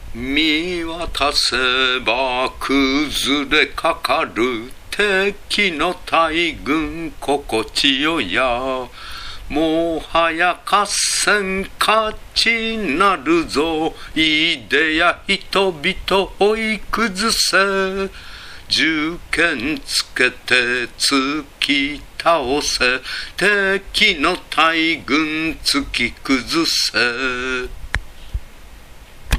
見渡せば崩れかかる敵の大軍心地よや。もはや合戦勝ちなるぞ。いでや人々追い崩せ。銃剣つけて突き倒せ。敵の大軍突き崩せ。